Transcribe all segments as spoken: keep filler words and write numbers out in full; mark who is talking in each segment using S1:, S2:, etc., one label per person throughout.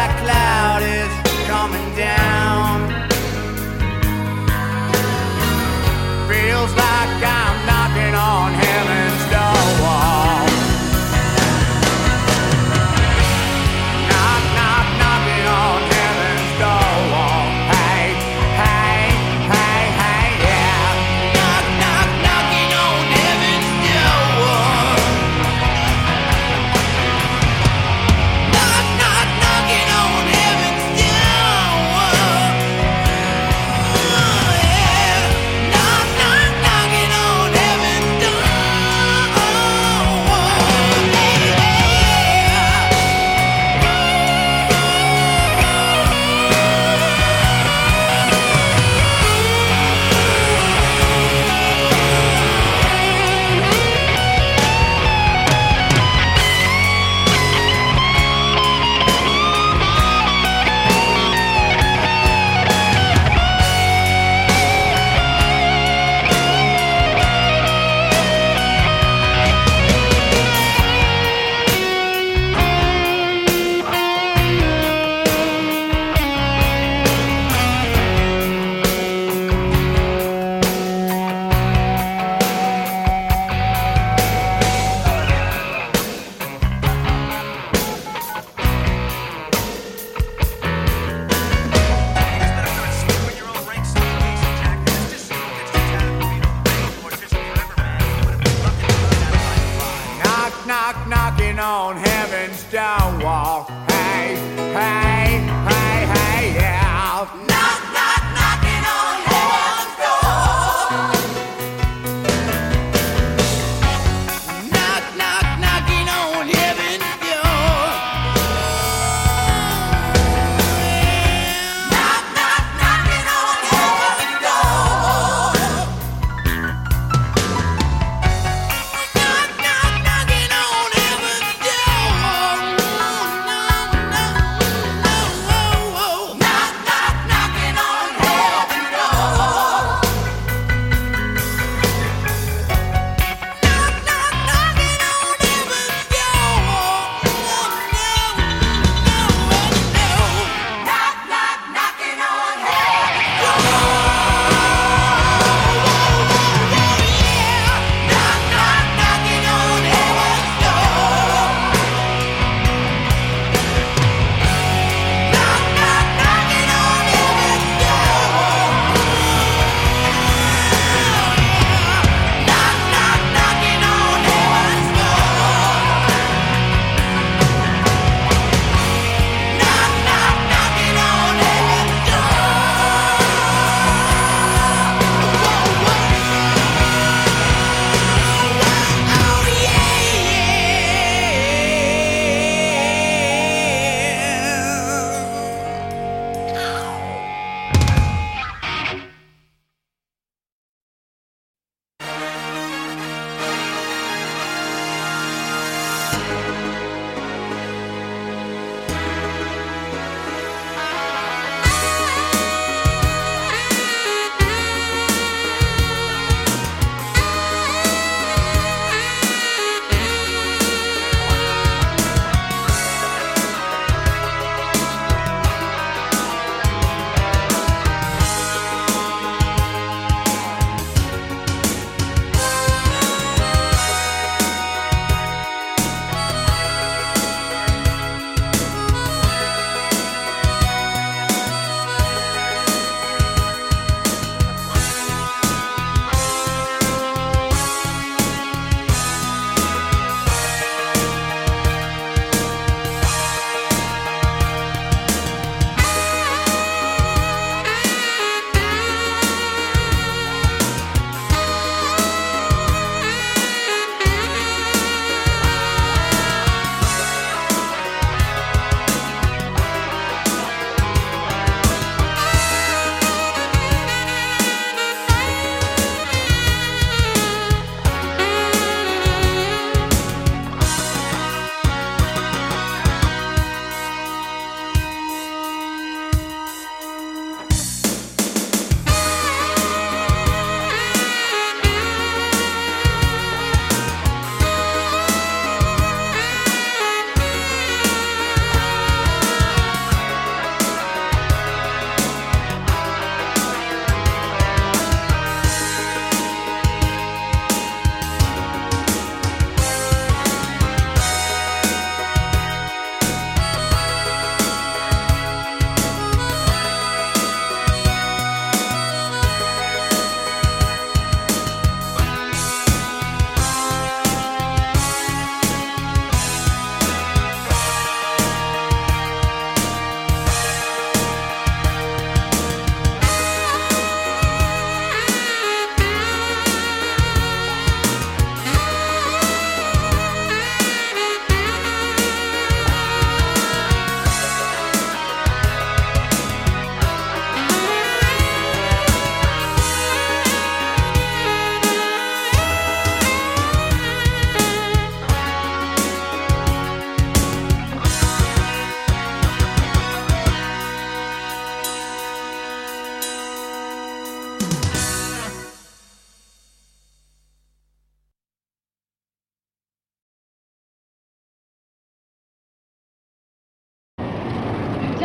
S1: black cloud is coming down. Feels like I'm knocking on heaven's door. Knock, knock, knocking on heaven's door. Hey, hey, hey, hey, yeah. Knock, knock, knocking on heaven's door. Knock, knock, knocking on heaven's door.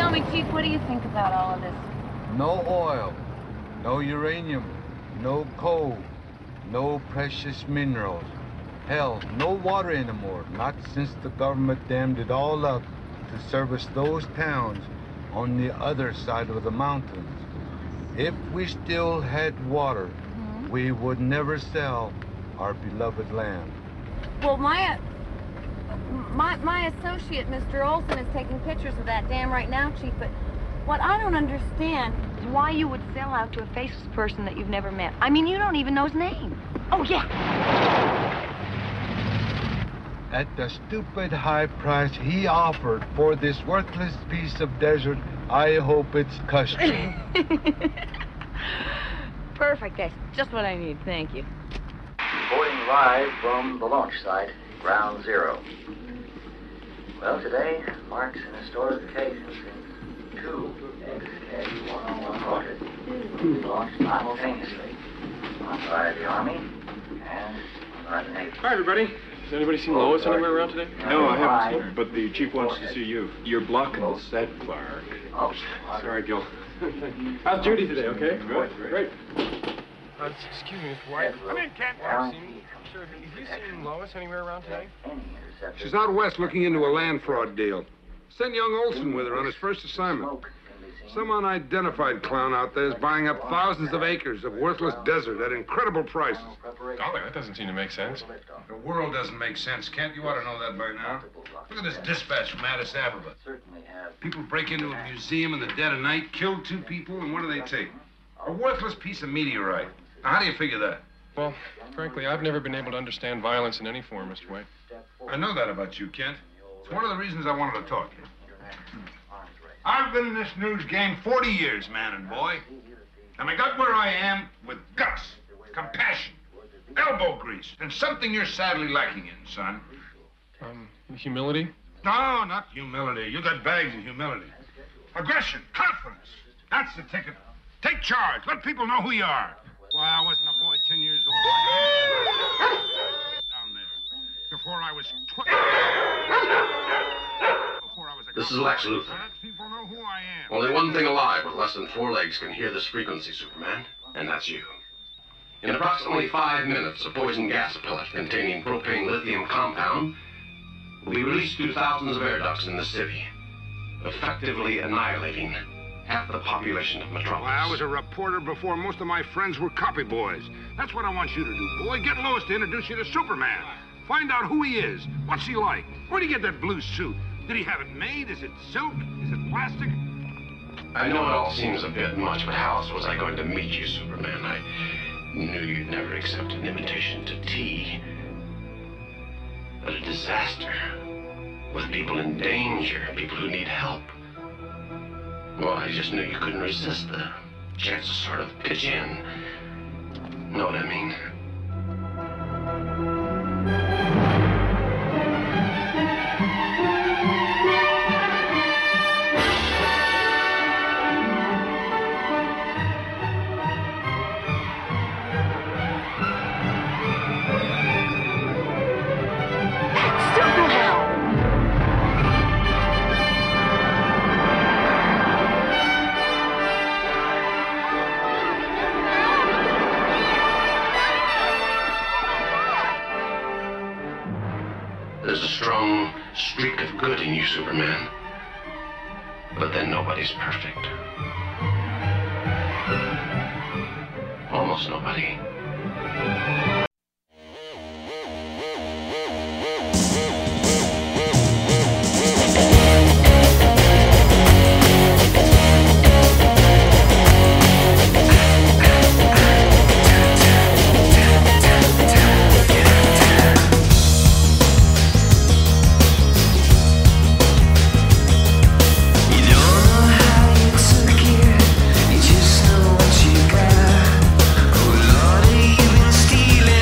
S2: tell me, Chief, what do you think about all of this?
S3: No oil, no uranium, no coal, no precious minerals. Hell, no water anymore, not since the government dammed it all up to service those towns on the other side of the mountains. If we still had water, mm-hmm. we would never sell our beloved land.
S2: Well, my, my, my associate, Mister Olson, is taking pictures of that dam right now, Chief, but what I don't understand is why you would sell out to a faceless person that you've never met. I mean, you don't even know his name. Oh, yeah.
S3: At the stupid high price he offered for this worthless piece of desert, I hope it's custom.
S2: Perfect. That's just what I need. Thank you.
S4: Reporting live from the launch site, Ground Zero. Well, today marks an historic occasion since two X K one oh one rockets launched simultaneously, one by the Army and one by the Navy.
S5: Hi, everybody. Has anybody seen Lois anywhere around today?
S6: No, I haven't seen her, but the chief wants to see you. You're blocking the set, Clark.
S4: Oh,
S6: sorry, Gil.
S5: How's Judy today, okay?
S6: Good,
S5: great. Uh, excuse me, Mister White.
S4: I
S5: mean, Kent. I've seen, sure, have you seen Lois anywhere around today?
S7: She's out west looking into a land fraud deal. Sent young Olson with her on his first assignment. Some unidentified clown out there is buying up thousands of acres of worthless desert at incredible prices.
S5: Golly, that doesn't seem to make sense.
S7: The world doesn't make sense, Kent. You ought to know that by now. Look at this dispatch from Addis Ababa. People break into a museum in the dead of night, kill two people, and what do they take? A worthless piece of meteorite. Now, how do you figure that?
S5: Well, frankly, I've never been able to understand violence in any form, Mister White.
S7: I know that about you, Kent. It's one of the reasons I wanted to talk to you. I've been in this news game forty years, man and boy. And I got where I am with guts, compassion, elbow grease, and something you're sadly lacking in, son.
S5: Um, humility?
S7: No, not humility. You got bags of humility. Aggression, confidence. That's the ticket. Take charge. Let people know who you are. Why, I wasn't a boy ten years old. Down there. Before I was twelve. Before I was a
S8: This is Lex Luthor.
S7: Let people know who I am.
S8: Only one thing alive with less than four legs can hear this frequency, Superman, and that's you. In approximately five minutes, a poison gas pellet containing propane lithium compound will be released through thousands of air ducts in the city, effectively annihilating half the population of Metropolis.
S7: Why, I was a reporter before most of my friends were copy boys. That's what I want you to do, boy. Get Lois to introduce you to Superman. Find out who he is. What's he like? Where'd he get that blue suit? Did he have it made? Is it silk? Is it plastic?
S8: I know it all seems a bit much, but how else was I going to meet you, Superman? I knew you'd never accept an invitation to tea. But a disaster, with people in danger, people who need help. Well, I just knew you couldn't resist the chance to sort of pitch in. Know what I mean? There's a strong streak of good in you, Superman. But then nobody's perfect. Almost nobody.
S1: Stealing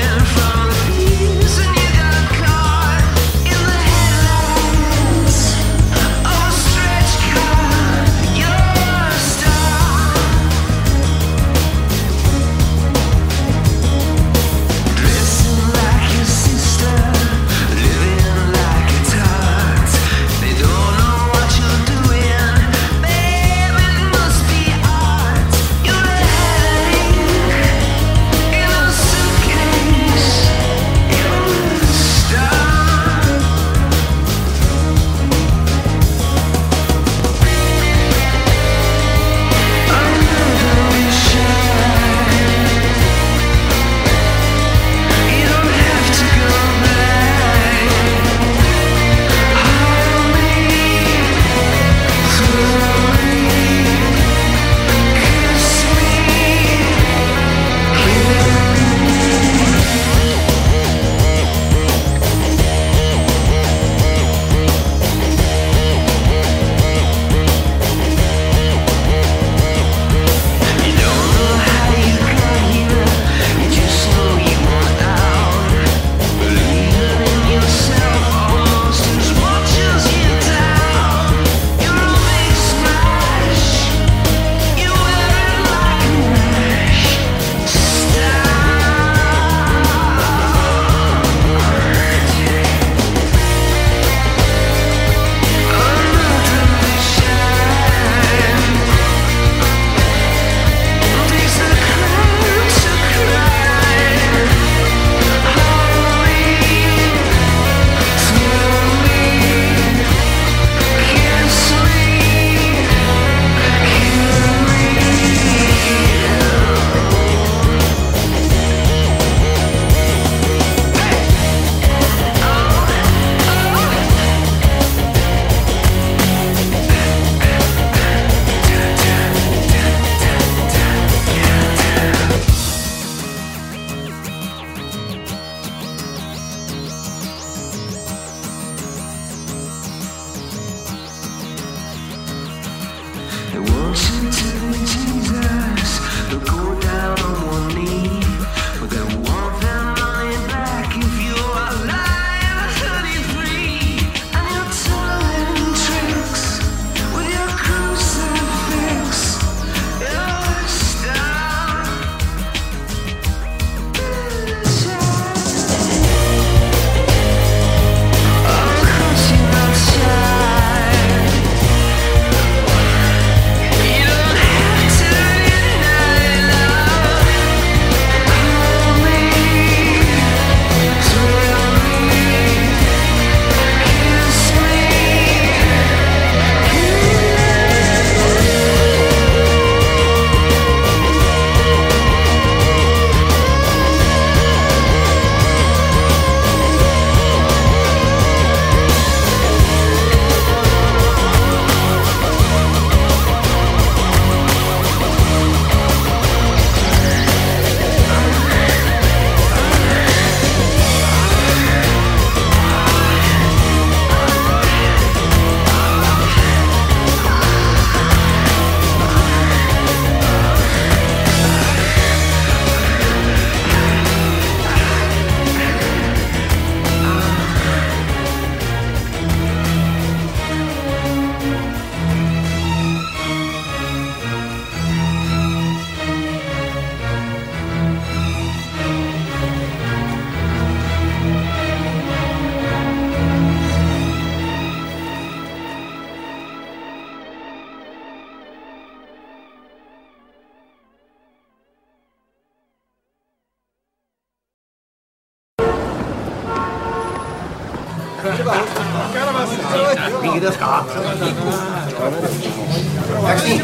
S9: Maxine!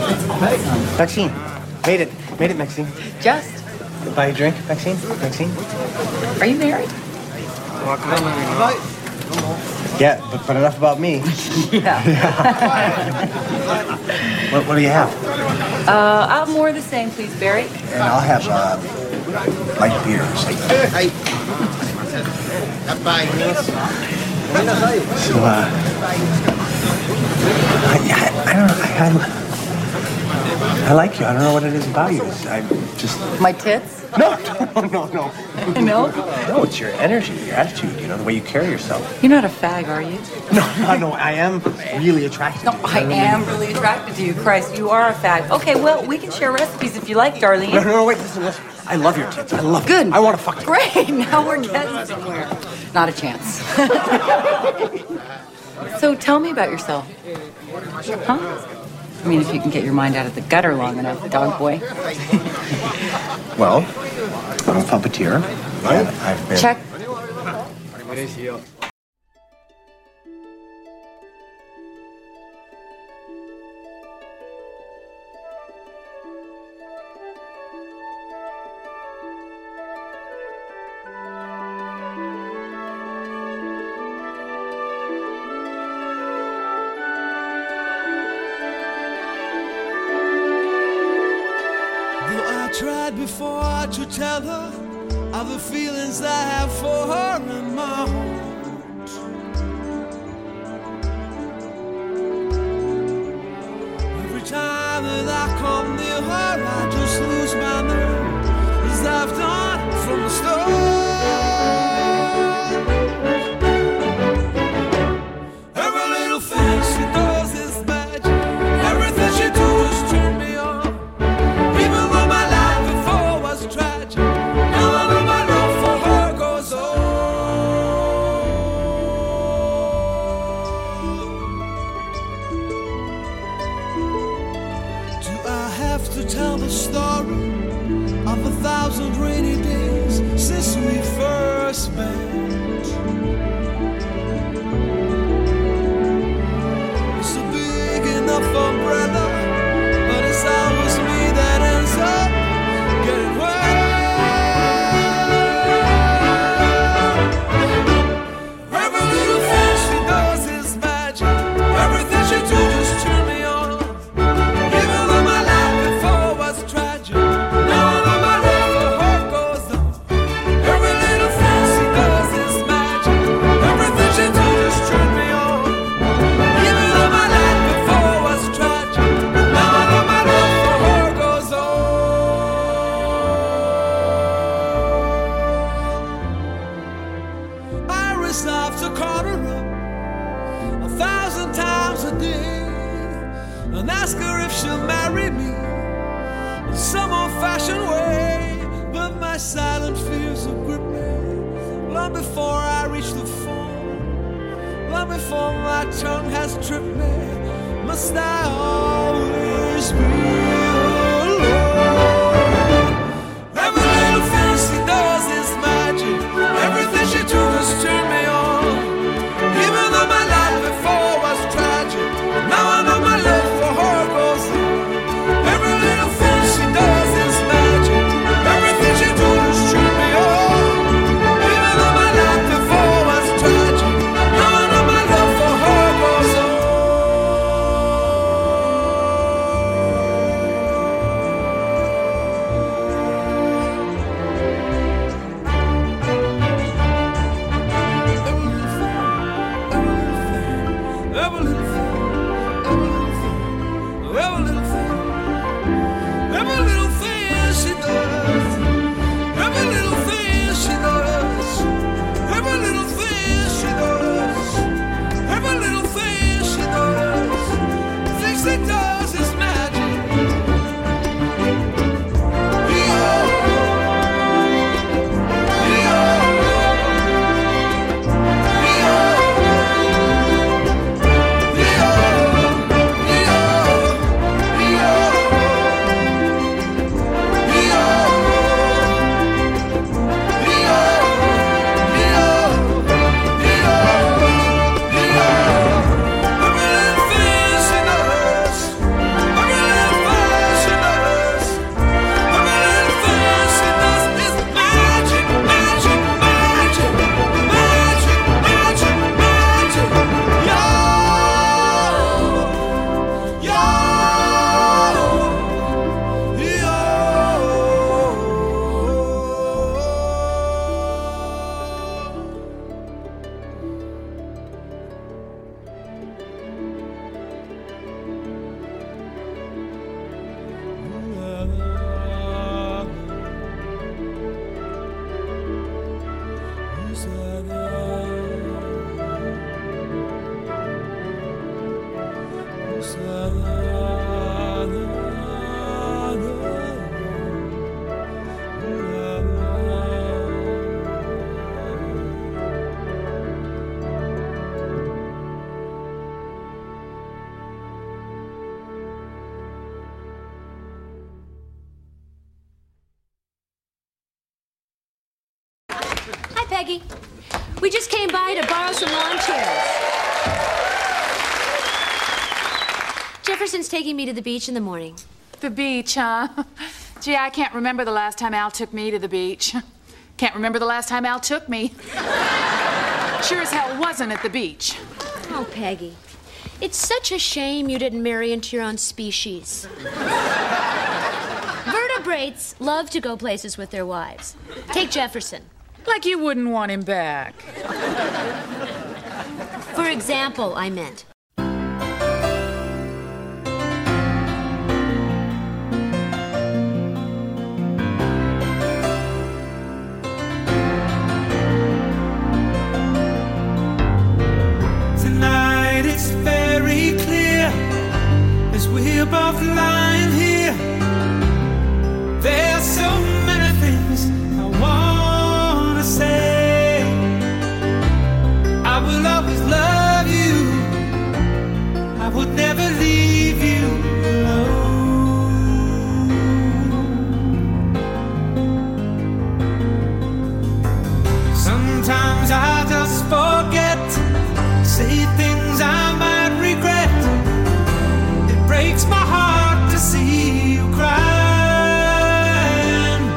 S9: Maxine! Made it. Made it, Maxine.
S10: Just.
S9: Buy a drink, Maxine? Maxine?
S10: Are you married?
S9: Yeah, but, but enough about me.
S10: Yeah.
S9: what, what do you have?
S10: Uh, I'll have more of the same, please, Barry.
S9: And I'll have uh, light beers. Hey. So, uh, I, I, I don't know. I, I, I like you. I don't know what it is about you. I just...
S10: My tits?
S9: No, no, no, no.
S10: No?
S9: No, it's your energy, your attitude, you know, the way you carry yourself.
S10: You're not a fag, are you?
S9: No, no, no. I am really attracted
S10: no,
S9: to you.
S10: I am really attracted to you. Christ, you are a fag. Okay, well, we can share recipes if you like, Darlene.
S9: No, no, no, wait, listen, listen. I love your tits. I love
S10: Good.
S9: You. I want to fuck you.
S10: Great. Now we're getting somewhere. Not a chance. So tell me about yourself. Huh? I mean, if you can get your mind out of the gutter long enough, dog boy.
S9: Well, I'm a puppeteer. And I've been...
S10: Check.
S11: Tried before to tell her of the feelings I have for her in my heart. Every time that I come near her, I just lose my nerve, as I've done from the start. Every little thing she does is magic. Everything she does is turn me on. Even though my life was tragic, now I know my love for her goes on. Do I have to tell the story of a thousand rainy days since we first met? It's a big enough umbrella, but it's always me that ends up getting wet. Every little thing she does is magic. Everything she does just turn me on. Even though my life before was tragic, now I know my love for her goes on. Every little thing she does is magic. Everything she does just turn me on. Even though my life before was tragic, long before my tongue has tripped me, must I always be alone? Every little thing she does is magic. Everything she does turn me on. Even though my life before was tragic, now I know my love for her goes on. Every little thing she does is magic. Everything she does turn me on. Even though my life before was tragic, now I know my love for her goes on. Every little thing, every little thing, every little thing she does, every little thing she does, every little thing she does, every little thing she does, things she does is magic. Yeah,
S12: Hi, Peggy. We just came by to borrow some lawn chairs. Jefferson's taking me to the beach in the morning.
S13: The beach, huh? Gee, I can't remember the last time Al took me to the beach. Can't remember the last time Al took me. Sure as hell wasn't at the beach.
S12: Oh, Peggy. It's such a shame you didn't marry into your own species. Vertebrates love to go places with their wives. Take Jefferson.
S13: Like you wouldn't want him back.
S12: For example, I meant.
S11: Tonight it's very clear as we're both lying here. There's so many things I want to say. I will always love you. I would never leave you alone. Sometimes I just forget, say things I might regret. It breaks my heart to see you cry.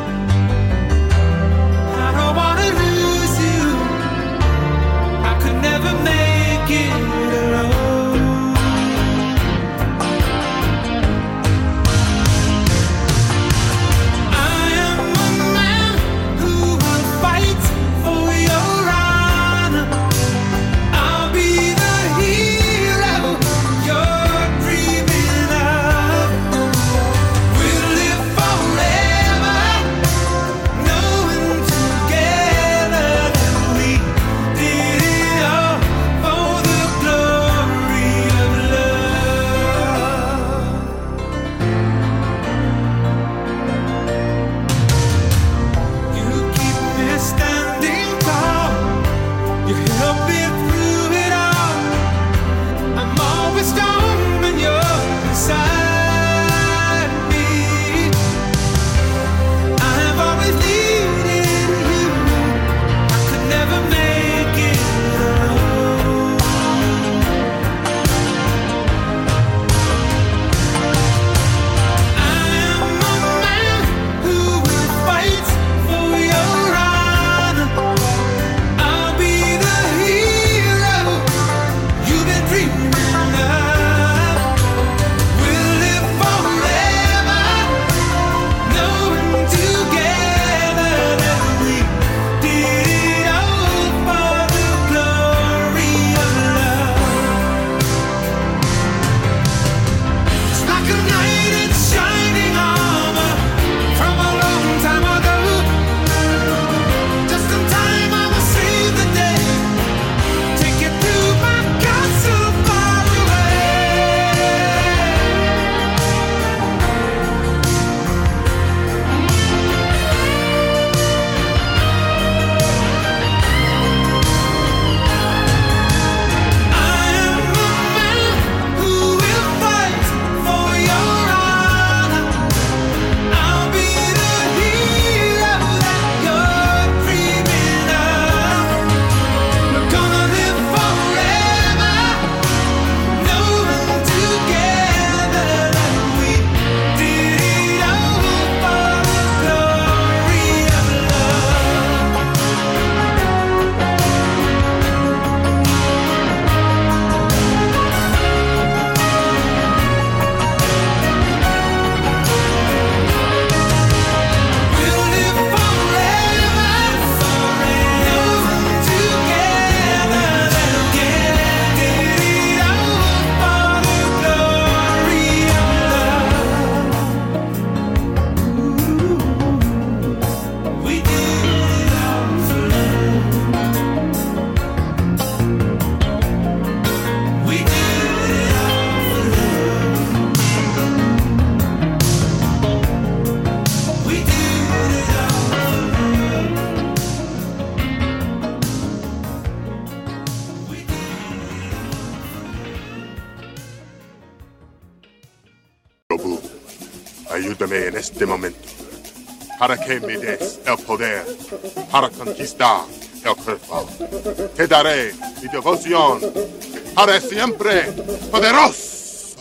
S14: ayúdame en este momento para que me des el poder para conquistar el cuerpo. Te daré mi devoción para siempre, poderoso.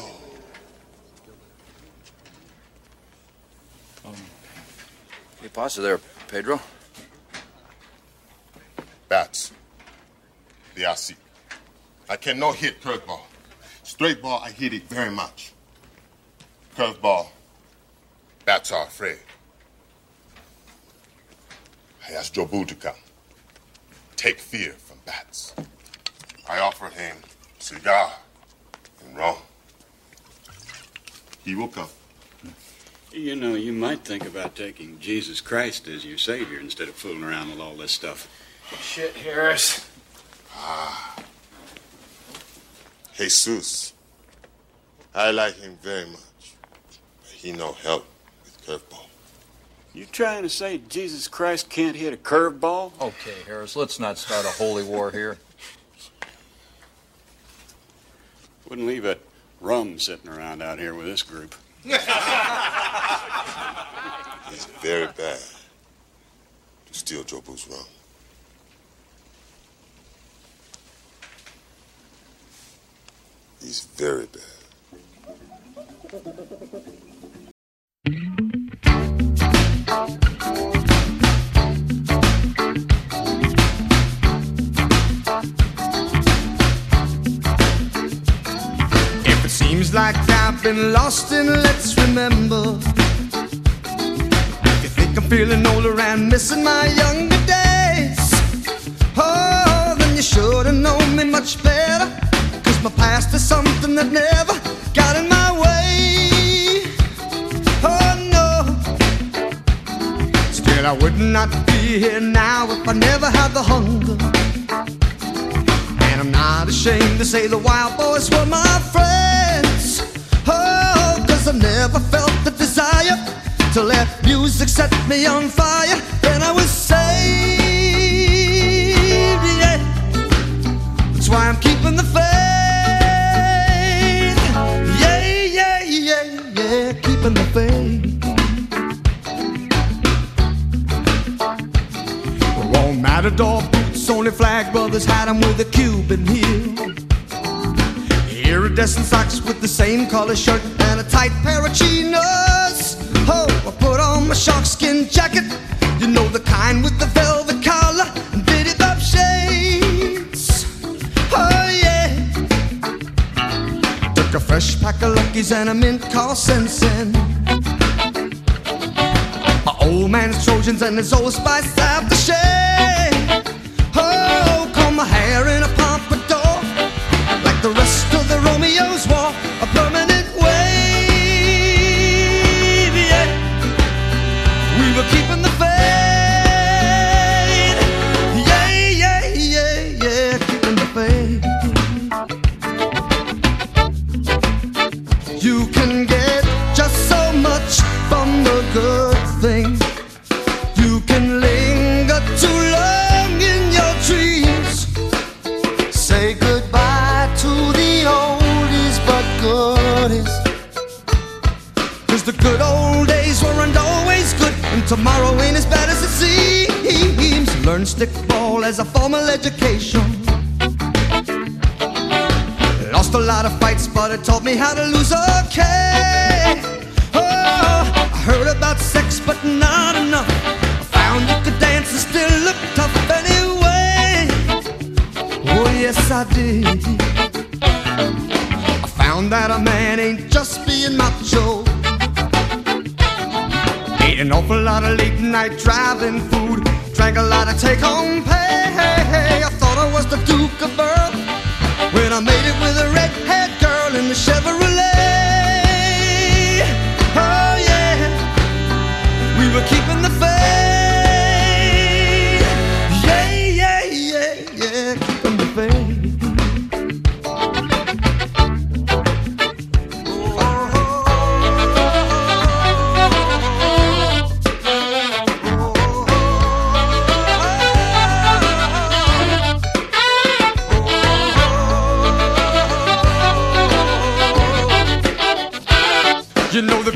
S15: ¿Qué pasa there, Pedro?
S14: Bats. They are sick. I cannot hit curveball. Straight ball, I hit it very much. Curveball, bats are afraid. I asked Joe Boo to come. Take fear from bats. I offered him cigar and rum. He will come.
S16: You know, you might think about taking Jesus Christ as your savior instead of fooling around with all this stuff.
S15: Shit, Harris.
S14: Ah. Jesus. I like him very much. But he no help with curveball.
S16: You trying to say Jesus Christ can't hit a curveball?
S15: Okay, Harris, let's not start a holy war here.
S16: Wouldn't leave a rum sitting around out here with this group.
S14: It's very bad to steal Joe Boo's rum. He's very bad.
S11: If it seems like I've been lost, then let's remember. If you think I'm feeling older and missing my younger days, oh, then you should have known me much better. My past is something that never got in my way. Oh no. Still I would not be here now if I never had the hunger. And I'm not ashamed to say the wild boys were my friends. Oh, cause I never felt the desire to let music set me on fire. Then I was saved, yeah. That's why I'm keeping the faith. Keeping the faith. Won't matador boots, only flag brothers had them with a Cuban heel. Iridescent socks with the same color shirt and a tight pair of chinos. Oh, I put on my sharkskin jacket, you know the kind with the velvet collar and bitty bob shades. Oh yeah. Took a fresh pack of Luckies and a mint called Sensen. My old man's Trojans and his old Spice aftershave. Oh, comb my hair in a pompadour, like the rest of the Romeos wore a permanent wave. Yeah, we were keeping the faith. Yeah, yeah, yeah, yeah, keeping the faith. You can get just so much from the good thing. You can linger too long in your dreams. Say goodbye to the oldies but goodies. Cause the good old days weren't always good, and tomorrow ain't as bad as it seems. Learn stickball as a formal education. Lost a lot of fights, but it taught me how to lose okay. Oh, I heard about sex, but not enough. I found you could dance and still look tough anyway. Oh, yes, I did. I found that a man ain't just being macho. Ate an awful lot of late night driving food. Drank a lot of take-home pay. I thought I was the Duke of Earl when I made it with a red-haired girl in the Chevrolet. Oh yeah, we were keeping the faith. Yeah, yeah, yeah, yeah, keeping the faith.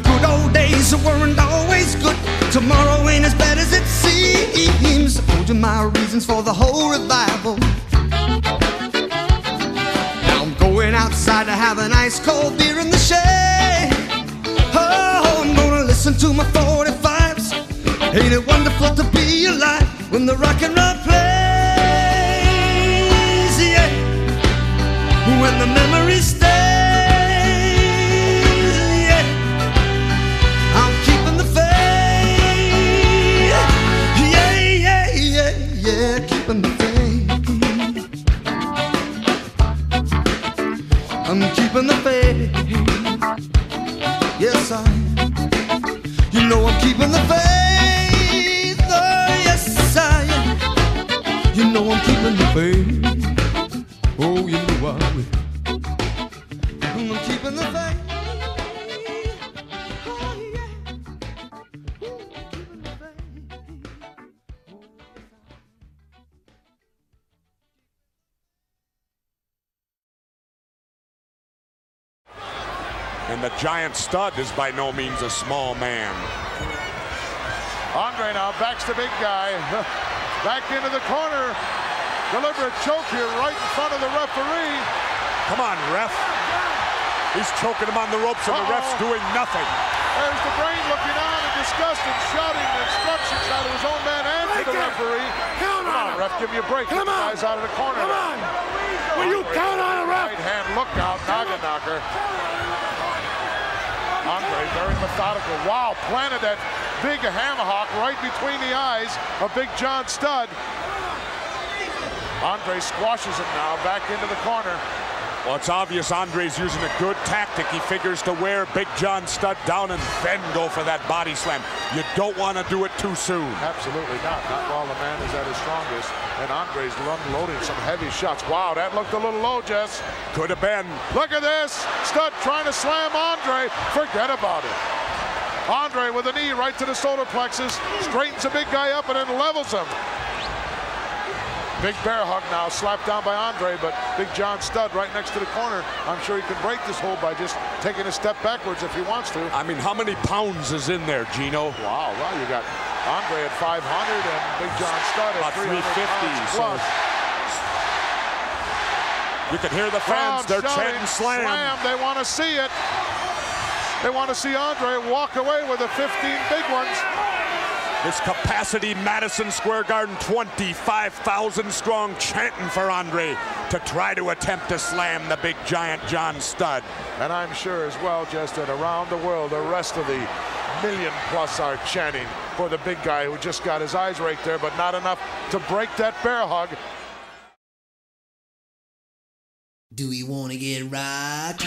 S11: good old days weren't always good. Tomorrow ain't as bad as it seems. I told you my reasons for the whole revival. Now I'm going outside to have an ice cold beer in the shade. Oh, I'm gonna listen to my forty-fives. Ain't it wonderful to be alive when the rock and roll plays, yeah. When the memory stays, yeah. I'm keeping the faith, yeah, yeah, yeah, yeah, keeping the faith. I'm keeping the faith, yes I. You know I'm keeping the faith. You know I'm keeping the faith. Oh, you know I will. I'm keeping the faith. Oh, yeah. Ooh, keeping the faith.
S17: And the giant stud is by no means a small man.
S18: Andre now backs the big guy. Back into the corner. Deliberate choke here right in front of the referee.
S17: Come on, ref. He's choking him on the ropes and Uh-oh. the ref's doing nothing.
S18: There's the brain looking on and disgusted, shouting instructions out of his own man and to the referee.
S11: Count
S18: Come on, ref, give me a break.
S11: Come
S18: Get the
S11: on.
S18: guys out of the corner.
S11: Come on. Will you count on a ref?
S18: Right hand lookout, Naga knocker. Andre very methodical. Wow, planted that big hammerhawk right between the eyes of Big John Studd. Andre squashes him now back into the corner.
S17: Well, it's obvious Andre's using a good tactic. He figures to wear Big John Studd down and then go for that body slam. You don't want to do it too soon.
S18: Absolutely not. Not while the man is at his strongest. And Andre's unloading some heavy shots. Wow, that looked a little low, Jess.
S17: Could have been.
S18: Look at this. Studd trying to slam Andre. Forget about it. Andre with a knee right to the solar plexus. Straightens the big guy up and then levels him. Big bear hug now, slapped down by Andre, but Big John Studd right next to the corner. I'm sure he can break this hold by just taking a step backwards if he wants to.
S17: I mean, how many pounds is in there, Gino?
S18: Wow, well, you got Andre at five hundred and Big John Studd at
S17: three fifty.
S18: Plus.
S17: You can hear the fans, they're chanting slam.
S18: Slam, they want to see it. They want to see Andre walk away with the fifteen big ones.
S17: This capacity Madison Square Garden, twenty-five thousand strong, chanting for Andre to try to attempt to slam the big giant John Studd.
S18: And I'm sure as well, just that around the world, the rest of the million plus are chanting for the big guy who just got his eyes raked there, but not enough to break that bear hug.
S11: Do we want to get rocked?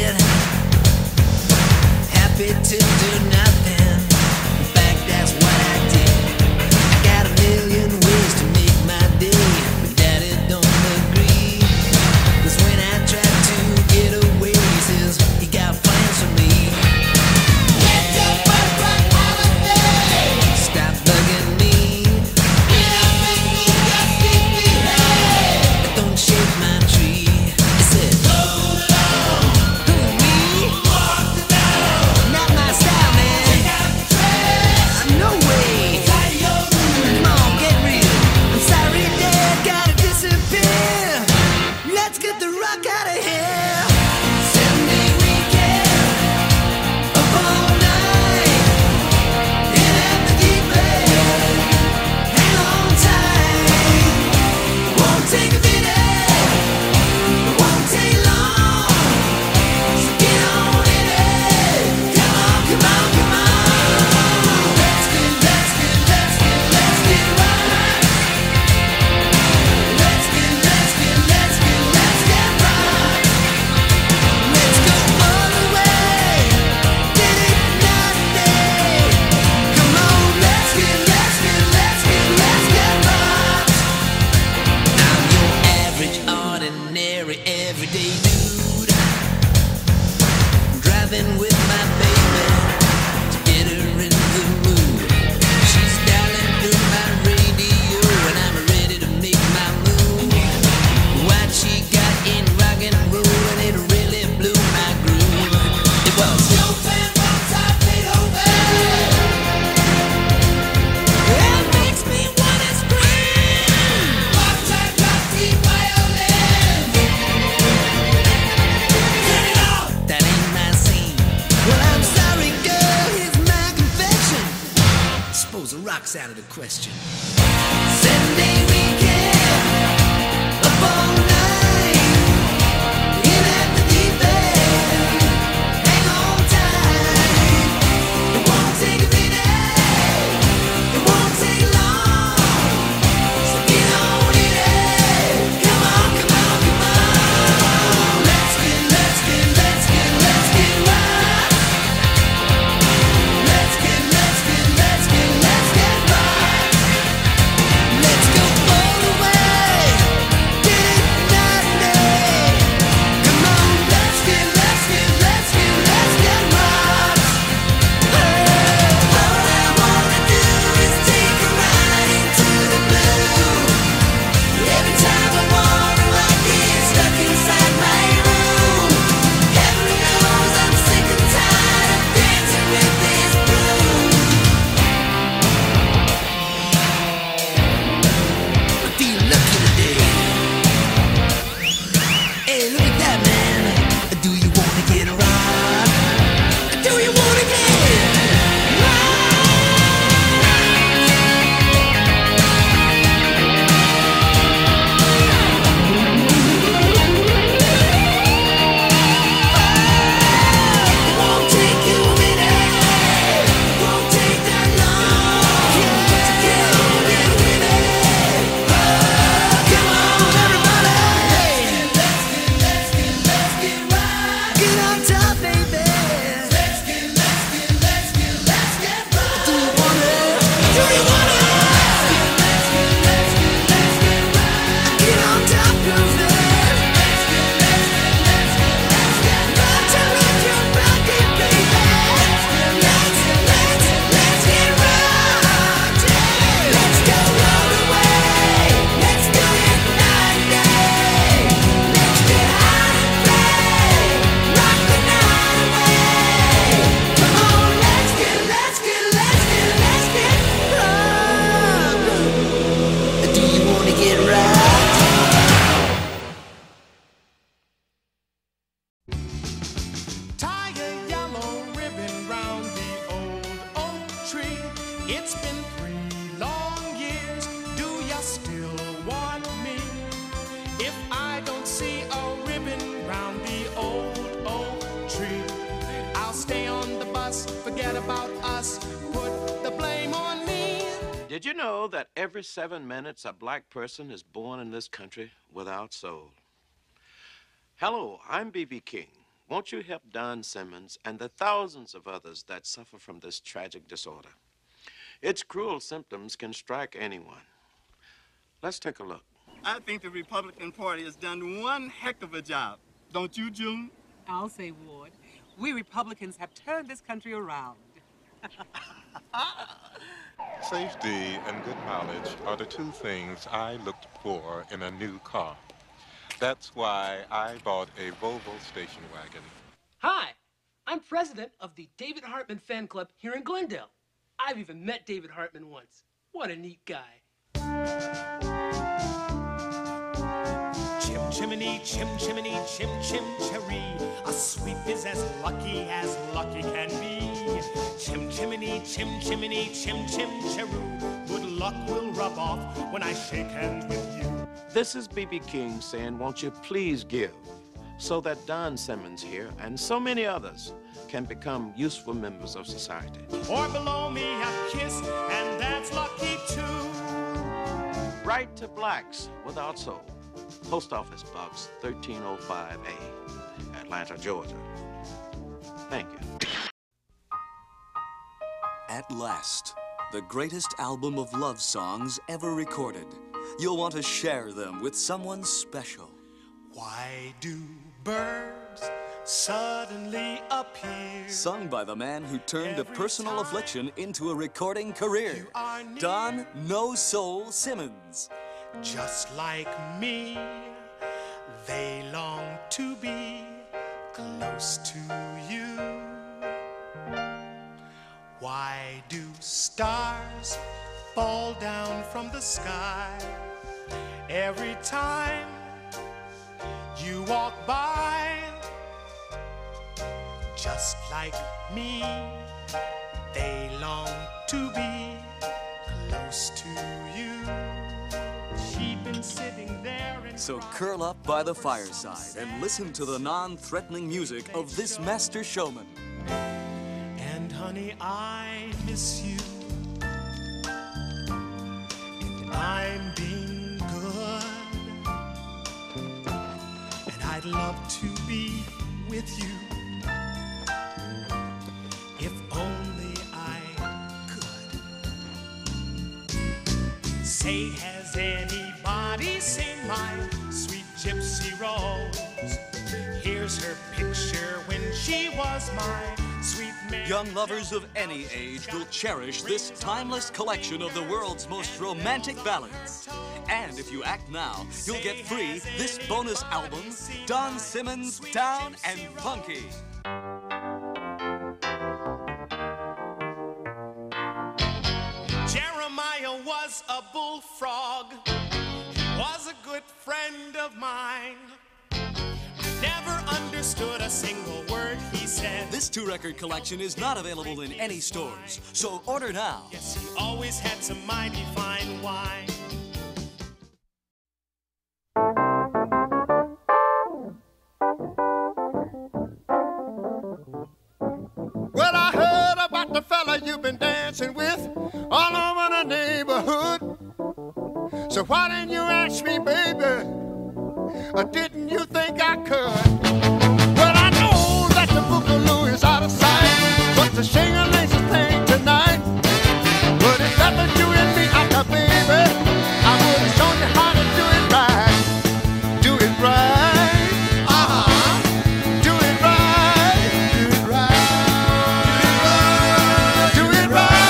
S19: To do nothing. In fact, that's what I
S11: It's out of the question. Sunday weekend, up all night, in at the deep end, hang on tight. It won't take a minute, it won't take long, so get on in it. Come on, come on, come on. Let's get, let's get, let's get, let's get right. Let's get, let's get, let's get, let's get right. Let's go all the way, get it night and day. Come on, let's get, let's get, let's get, let's get right. All I wanna do is take a ride into the blue. Every time I wanna, I get stuck inside my room. Heaven knows I'm sick and tired of dancing with this blues. I feel lucky today. Hey, look at that, man. Do you wanna get a ride? Do you wanna get It won't take you a minute, it won't take that long to get on in with it. Come on, everybody. Let's get, let's get, let's get right. Get on top, baby. Let's get, let's get, let's get, let's get right. Do you wanna? Do you wanna? Let's get, let's get, let's get right. Get on top, girlfriend. Let's get, let's get, let's get, let's get right. To rock your body, baby. Let's get, let's get, let's get right. Yeah. Let's go all the way. Let's do it night and day. Let's get high and play. Rock the night away. Come on, let's get, let's get, let's get, let's get right. Do you wanna get right?
S19: Tie a yellow ribbon round the old oak tree. It's been three long years. Do ya still want me? If I don't see a ribbon round the old oak tree, I'll stay on the bus, forget about us, put the blame on me.
S8: Did you know that every seven minutes a black person is born in this country without soul? Hello, I'm B B King. Won't you help Don Simmons and the thousands of others that suffer from this tragic disorder? Its cruel symptoms can strike anyone. Let's take a look.
S20: I think the Republican Party has done one heck of a job. Don't you, June?
S21: I'll say, Ward, we Republicans have turned this country around.
S22: Safety and good mileage are the two things I looked for in a new car. That's why I bought a Volvo station wagon.
S23: Hi, I'm president of the David Hartman fan club here in Glendale. I've even met David Hartman once. What a neat guy.
S19: Chim chimney, chim chimney, chim chim cherry. A sweep is as lucky as lucky can be. Chim chimney, chim chimney, chim chim cheroo. Good luck will rub off when I shake hands with you.
S8: This is B B King saying, won't you please give, so that Don Simmons here and so many others can become useful members of society.
S19: Or below me a kiss, and that's lucky too.
S8: Write to Blacks Without Soul, Post Office Box thirteen oh five A, Atlanta, Georgia. Thank you.
S24: At last, the greatest album of love songs ever recorded. You'll want to share them with someone special.
S19: Why do birds suddenly appear?
S24: Sung by the man who turned a personal affliction into a recording career, Don No Soul Simmons.
S19: Just like me, they long to be close to you. Why do stars fall down from the sky every time you walk by? Just like me, they long to be close to you. She'd been sitting there and
S24: So curl up by the fireside and listen to the non-threatening music of this master showman.
S19: And honey, I miss you. And I'm being good. And I'd love to be with you. If only I could. Say, has anybody seen my sweet gypsy rose? Here's her picture when she was my sweet man.
S24: Young lovers of any age will cherish this timeless collection of the world's most romantic ballads. And if you act now, you'll get free this bonus album, Don Simmons, Down and Funky.
S19: Jeremiah was a bullfrog. He was a good friend of mine. Never understood a single word he said.
S24: This two-record collection is not available in any stores, so order now.
S19: Yes, he always had some mighty fine wine.
S2: Well, I heard about the fella you've been dancing with all over the neighborhood. So why didn't you ask me, baby? Or didn't you think I could? Well, I know that the boogaloo is out of sight, but the shing-a-ling's a thing tonight. But if that was you and me, I thought, baby, I would have shown you how to do it right. Do it right. Uh-huh. Do it right. Do it right. Do it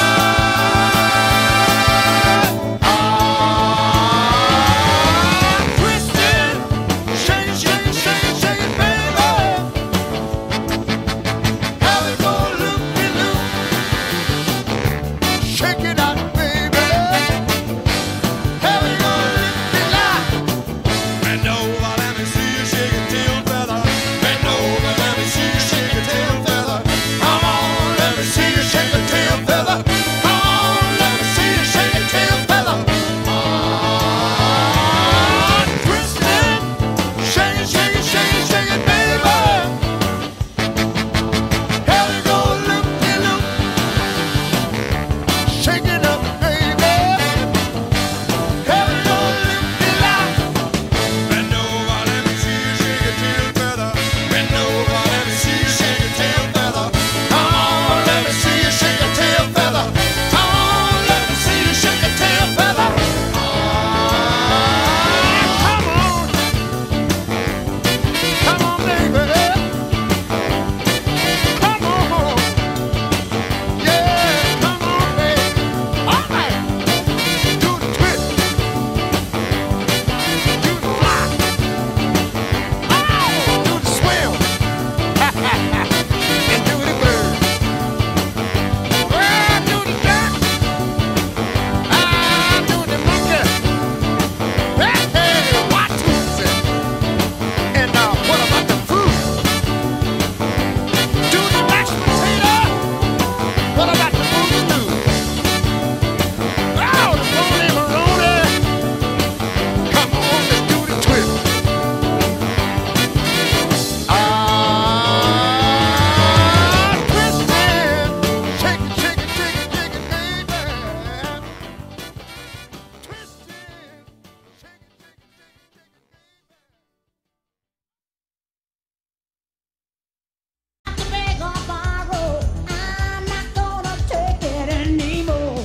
S2: right. Ah, twisted. Shake it, shake it, shake it, shake it, baby. How it go loop-de-loop. Shake it out, baby. How it go loop-de-loop. Bend over, let me see you shake your tail feather. Bend over, let me see you shake your tail feather. Come on, let me see you shake your tail feather. Come on, let me see you shake your tail feather. Ah, twist it. Shake it, shake it, shake it, shake it, baby. How it go loop-de-loop. Shake it up, baby. How it go loop-de-loop. Bend over, let me see you shake your tail feather. Bend over, let me see you shake your tail feather. Come on, let me see you shake your tail feather. Come on, let me see you shake your tail feather. Ah, come on. Come on, baby. Come on. Yeah, come on, baby. All right. Do the twist. Do the fly. Oh, do the swim. And do the bird. Well, do the duck. Ah, do the monkey. Hey, hey, what is it? And uh, what about the fruit? Do the mashed potato. What about the boogaloo? Oh, the rolly maroni. Come on, let's do the twist. Ah, twist it. Shake it, shake it, shake it, shake it, baby. Twist it. Shake it, shake it, shake it, shake it.
S3: Beg or borrow, I'm not gonna take it anymore.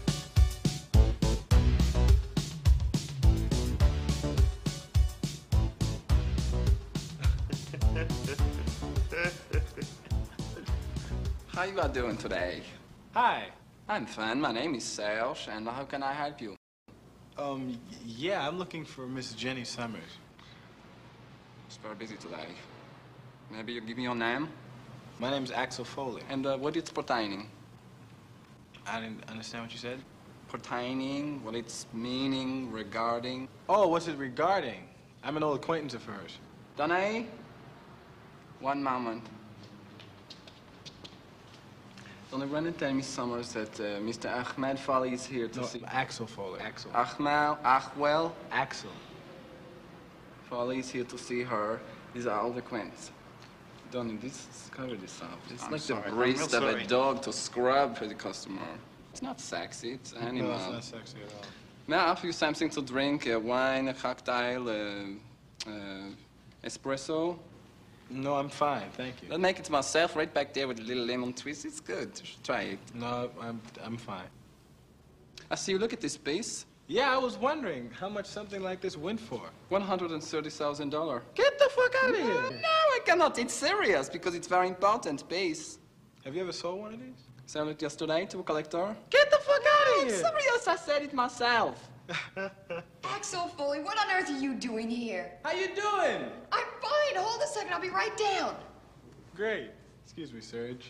S4: How you are doing today?
S6: Hi.
S4: I'm fine. My name is Serge, and how can I help you?
S6: Um, y- yeah, I'm looking for Miss Jenny Summers.
S4: It's very busy today. Maybe you give me your name?
S6: My name's Axel Foley.
S4: And uh, what it's pertaining?
S6: I didn't understand what you said.
S4: Pertaining, what it's meaning, regarding.
S6: Oh, what's it regarding? I'm an old acquaintance of hers.
S4: Danae? One moment. Don't run and tell me, Summers, that uh, Mister Ahmed Foley is here to
S6: No,
S4: see...
S6: Axel Foley. Axel.
S4: Ahmed, Ahwell?
S6: Axel.
S4: Foley is here to see her. These are all the acquaintances. Donnie, this is cover this up. It's
S16: I'm
S4: like
S16: sorry.
S4: the
S16: I'm
S4: breast
S16: real
S4: of
S16: sorry.
S4: a dog to scrub for the customer. It's not sexy, it's animal.
S6: No, it's not sexy at all.
S4: May I offer you something to drink? A wine, a cocktail, uh, uh, espresso?
S6: No, I'm fine, thank you.
S4: I'll make it myself right back there with a little lemon twist. It's good. You should try it.
S6: No, I'm, I'm fine.
S4: I see you look at this piece.
S6: Yeah, I was wondering how much something like this went for.
S4: one hundred thirty thousand dollars.
S6: Get the fuck out of here!
S4: No, I cannot. It's serious because it's very important piece.
S6: Have you ever sold one of these?
S4: Sold it yesterday to a collector.
S6: Get the fuck out of
S4: I'm
S6: here!
S4: serious. I said it myself.
S1: Axel Foley, what on earth are you doing here?
S6: How you doing?
S1: I'm fine. Hold a second. I'll be right down.
S6: Great. Excuse me, Serge.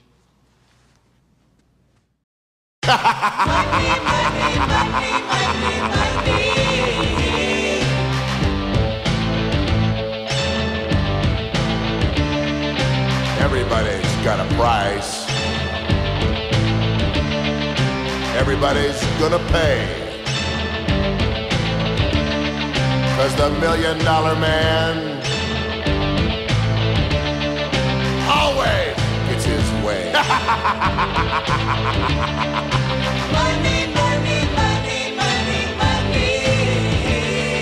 S18: Everybody's got a price. Everybody's gonna pay. Cause the million dollar man always gets his way.
S11: Money, money, money, money, money.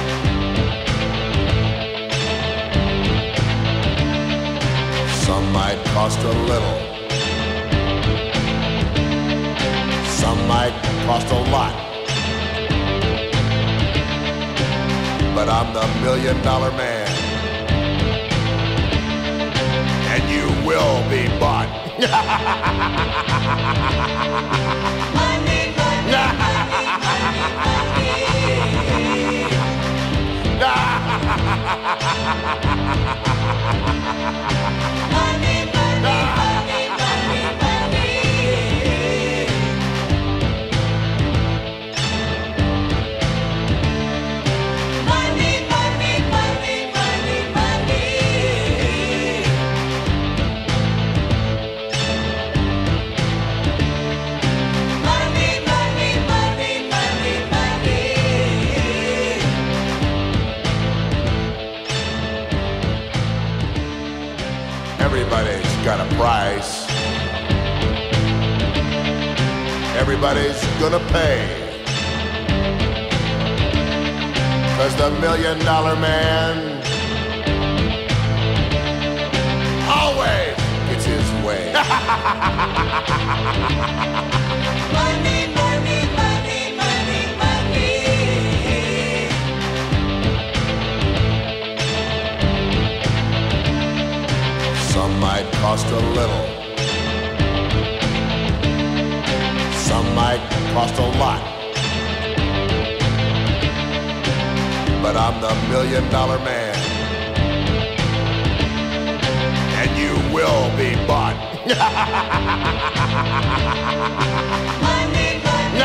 S18: Some might cost a little. Some might cost a lot. But I'm the million dollar man. And you will be bought.
S11: Money, money,
S18: Everybody's got a price. Everybody's gonna pay. Cause the million dollar man always gets his way.
S11: money, money, money, money, money.
S18: Some might cost a little. Some might cost a lot. But I'm the million dollar man. And you will be bought.
S11: Money, money,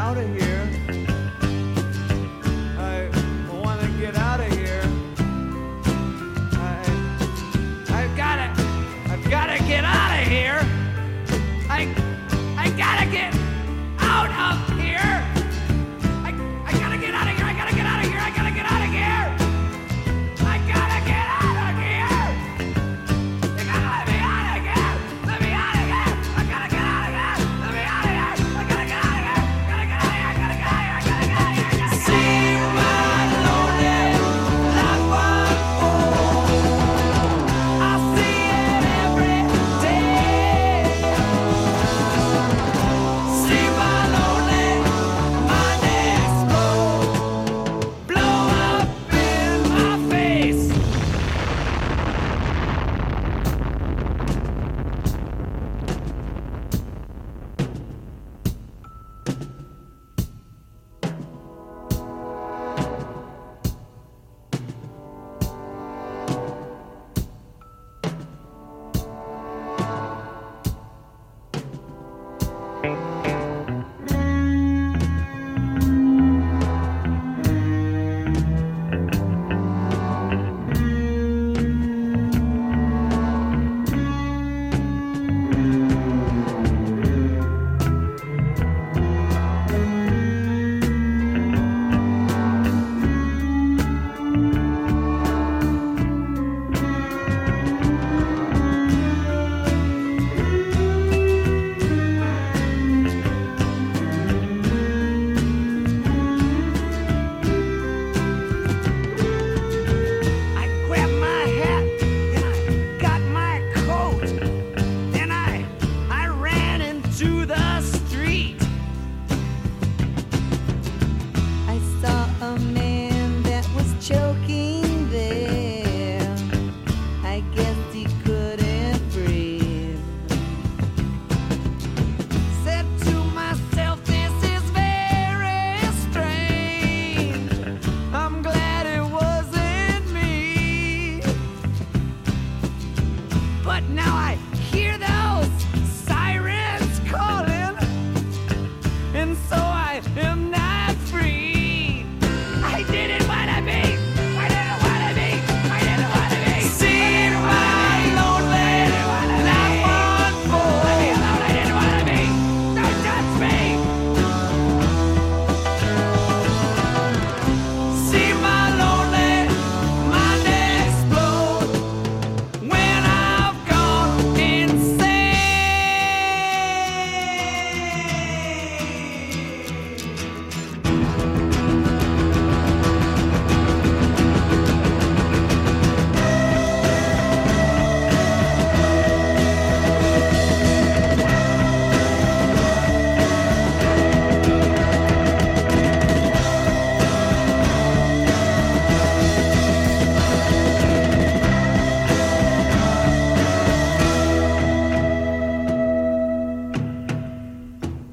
S5: out of here.